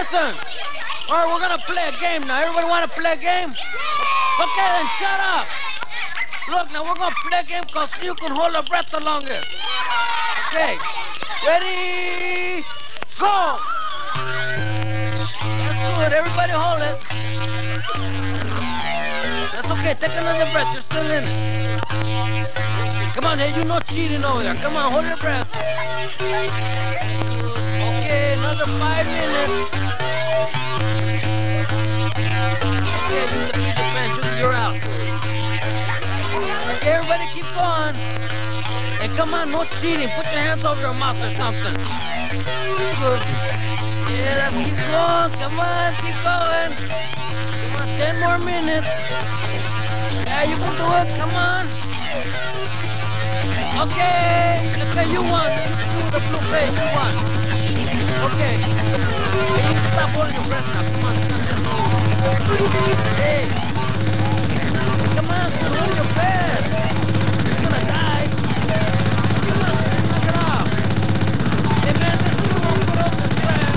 listen. All right, we're gonna play a game now. Everybody want to play a game? Okay, then shut up. Look, now we're gonna play a game called See Who Can Hold Their Breath the Longest. Okay, ready, go. That's good. Everybody hold it. That's okay. Take another breath. You're still in it. Come on, hey, you no cheating over there. Come on, hold your breath. Okay, another 5 minutes. Okay, you defeat the bench. You're out. Okay, everybody keep going. Hey, come on, no cheating. Put your hands over your mouth or something. That's good. Yeah, let's keep going. Come on, keep going. Come on, 10 more minutes. Yeah, you can do it. Come on. Okay, you won. You with the blue face, you won. Okay. Hey, you can stop holding your breath now. Come on, hey. Come on, hold your breath. You're gonna die. Come on, knock it off. Hey man, this dude won't put up this breath.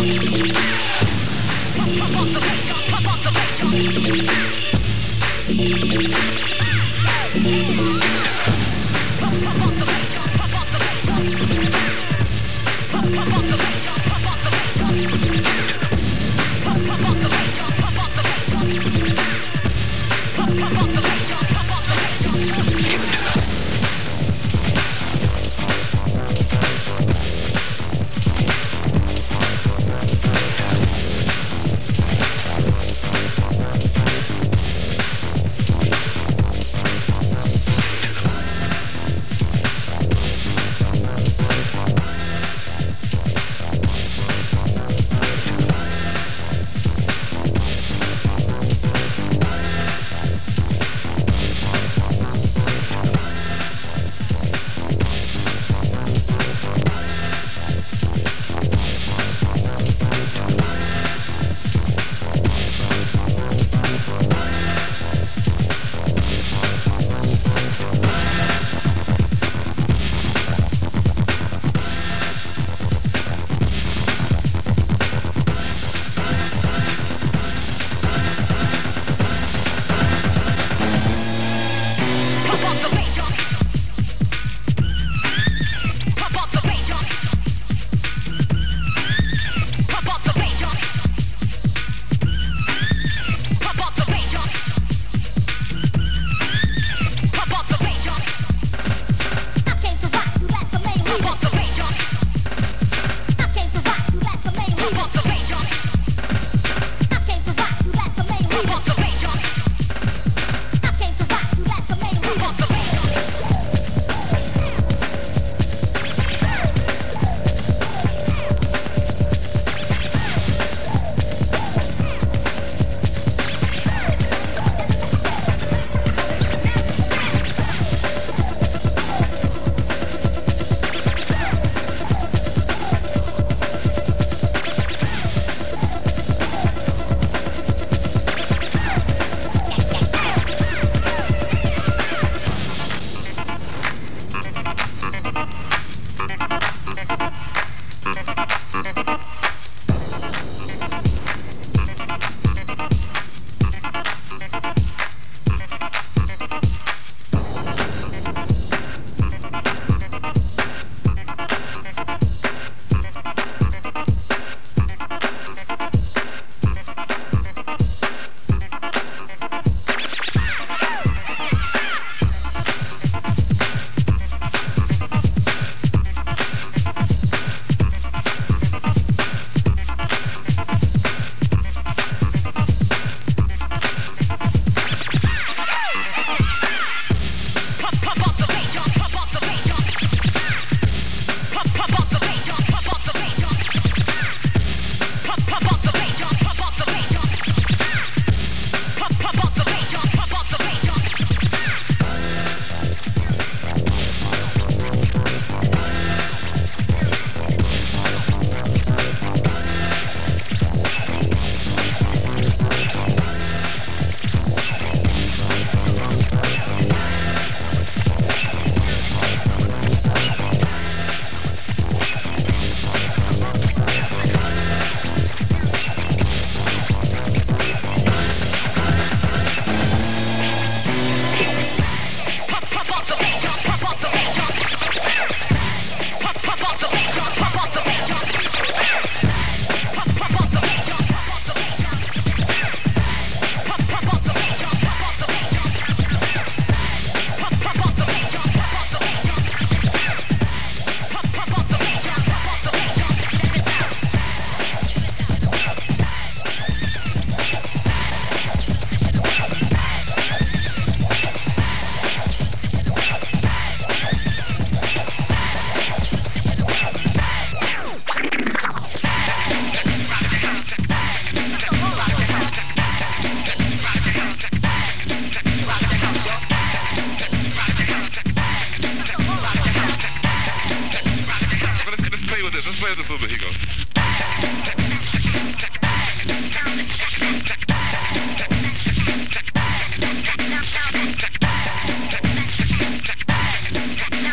play this a little bit. Here you go.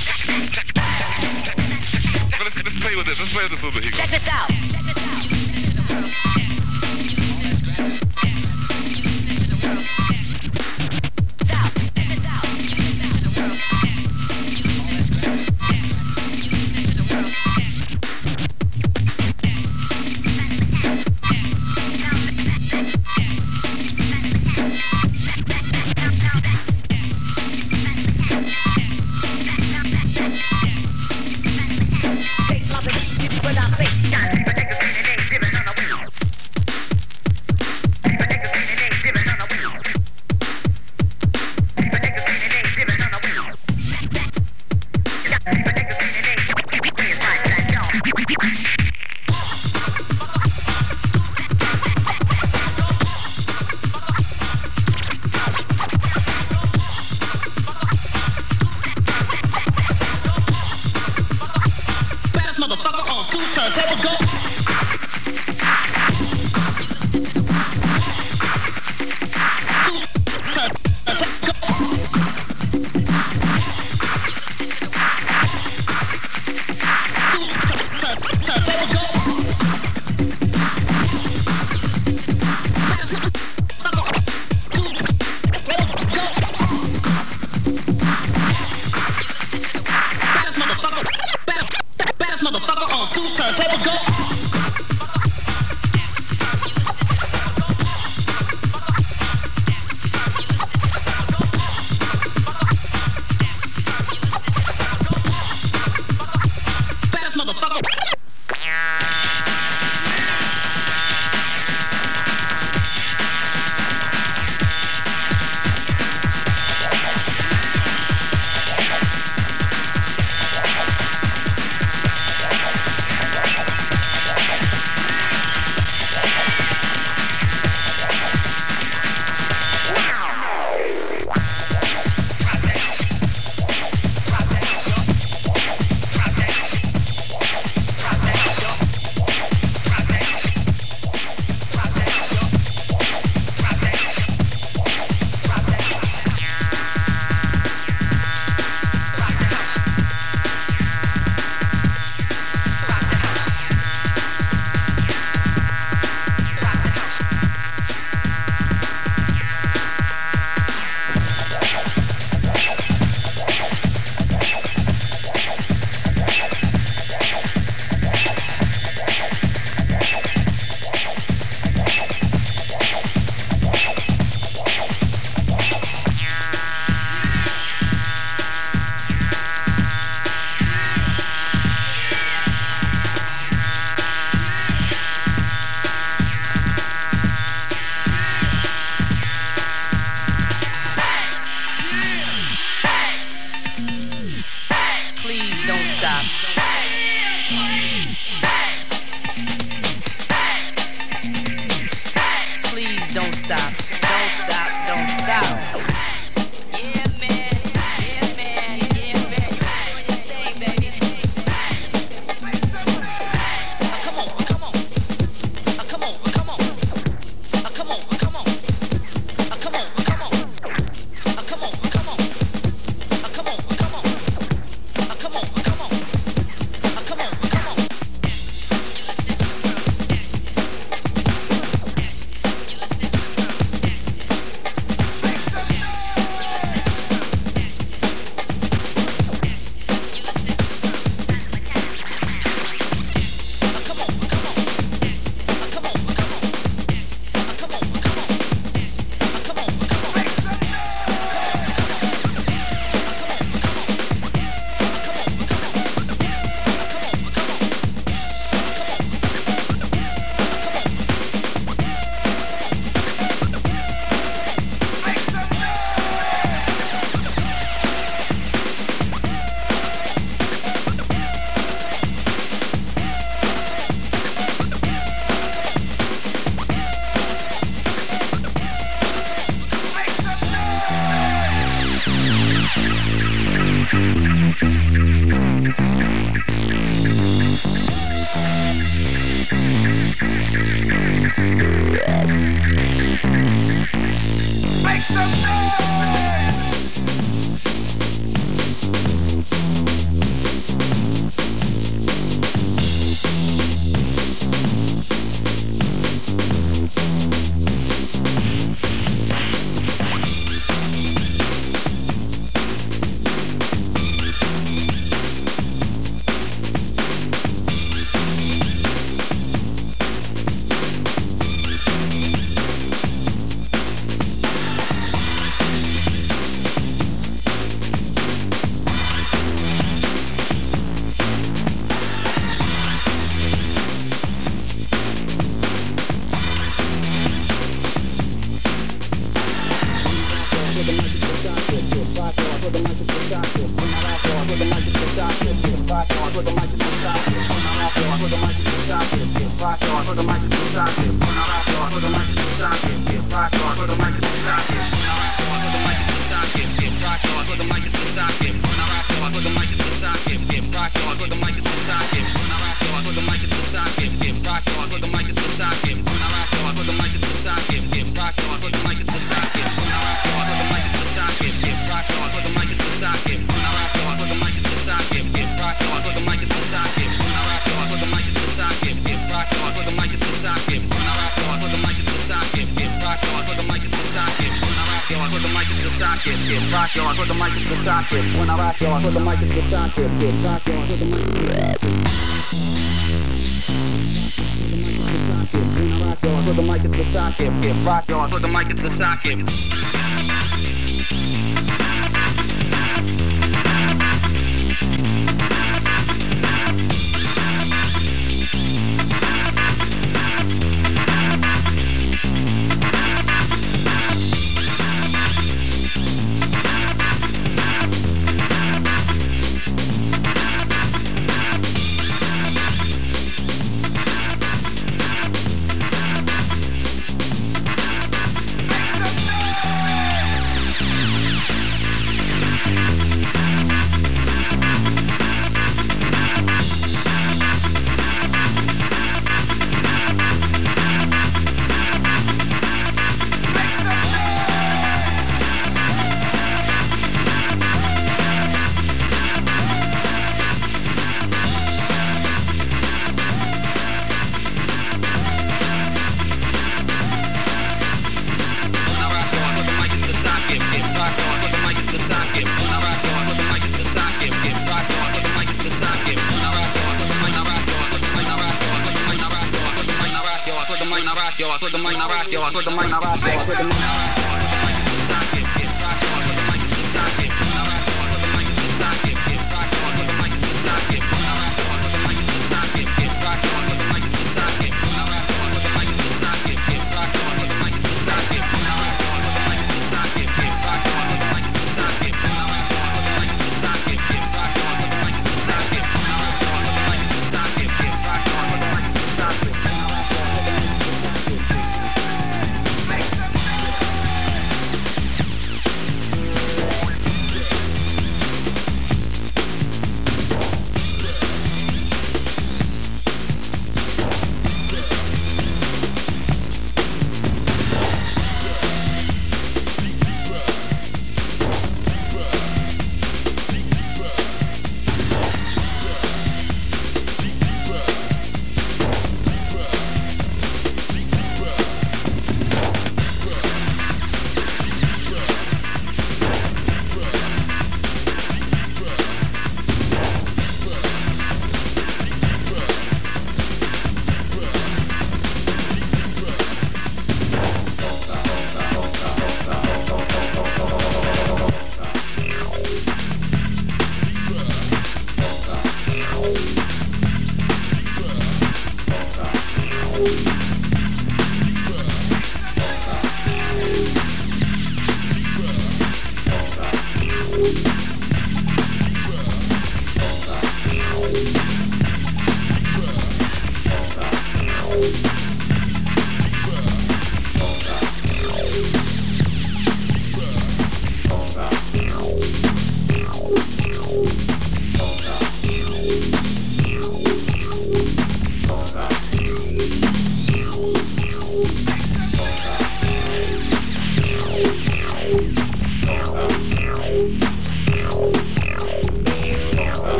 Let's play with this. Let's play with this a little bit. Here you go. Check this out. Rock y'all, put the mic into the socket. When I rock y'all, put the mic into the socket. Rock y'all, put the mic into the socket. When I rock y'all, put the mic into the socket. Rock y'all, put the mic into the socket.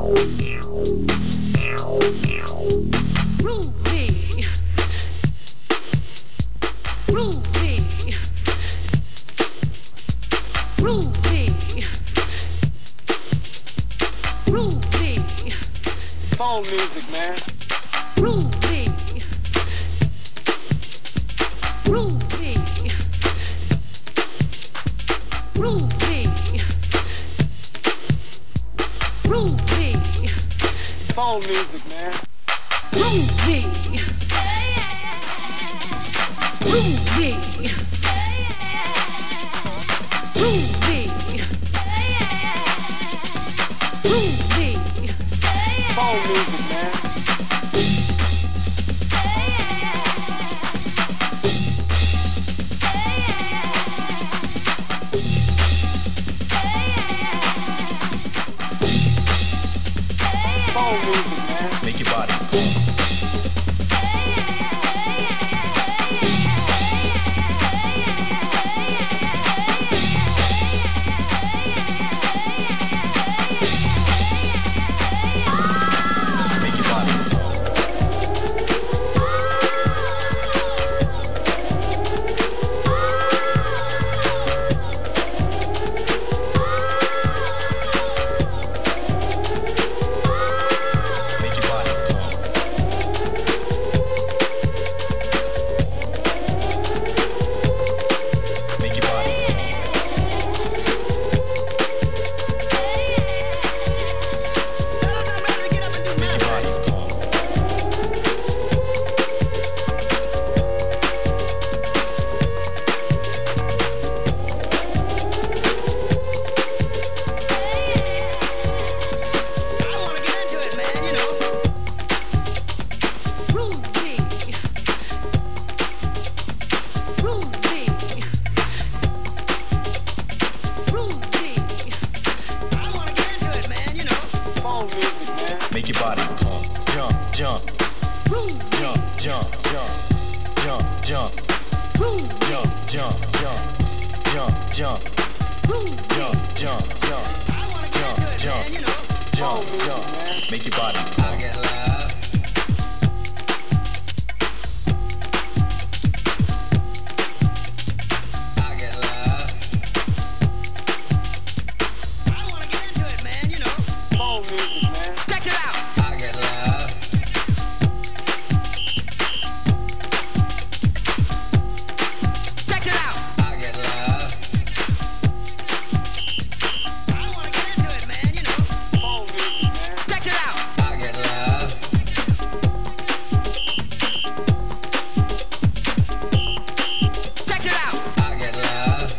Phone music, man. Groovy. Groovy. Groovy. Groovy. Phone music, man. Groovy. Groovy. Groovy. Groovy. Phone music, man. Phone music, man. Make your body. Make your body pump, jump, jump, jump, jump, jump, jump, jump, jump, jump, jump, jump, jump, jump, jump, jump, jump, jump. Make your body pump. I get love. I get love. I wanna get into it, man, you know. Phone music, man. Check it out. I get love. Check it out. I get love. I wanna get into it, man, you know. Phone music, man. Check it out. I get love. Check it out. I get love.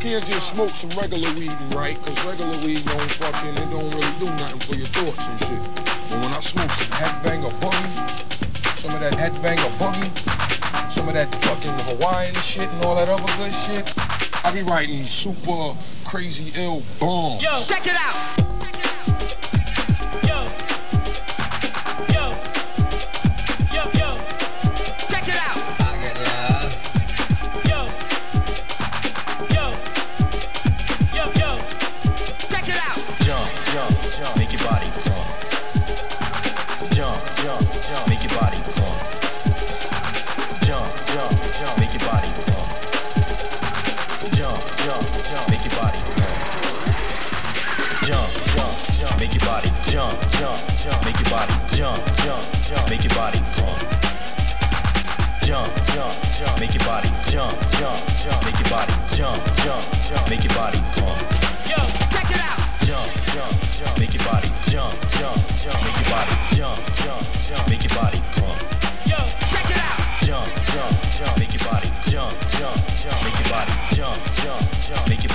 can't just smoke some regular weed and write, cause regular weed don't really do nothing for your thoughts and shit. But when I smoke some headbanger boogie, some of that headbanger boogie, some of that fucking Hawaiian shit and all that other good shit, I be writing super crazy ill bombs. Yo, check it out. Yo. Check it out. I get love. Yo. Check it out. Jump, jump, jump, make your body pump. Jump, jump, jump, make your body pump. Jump, jump, jump, make your body pump. Jump, jump, jump, make your body pump. Jump, jump, jump, make your body jump, jump, jump, make your body jump, jump, jump, make your body pump. Jump, jump, jump, make your body jump, jump, jump, make your body jump, jump, jump, make your body pump. Yo, check it out. Jump, jump, jump, make your body jump, jump, jump, make your body jump, jump, jump, make your body pump. Yo, check it out. Jump, jump, jump, make your body jump, jump, jump, make your body jump, jump, jump, make your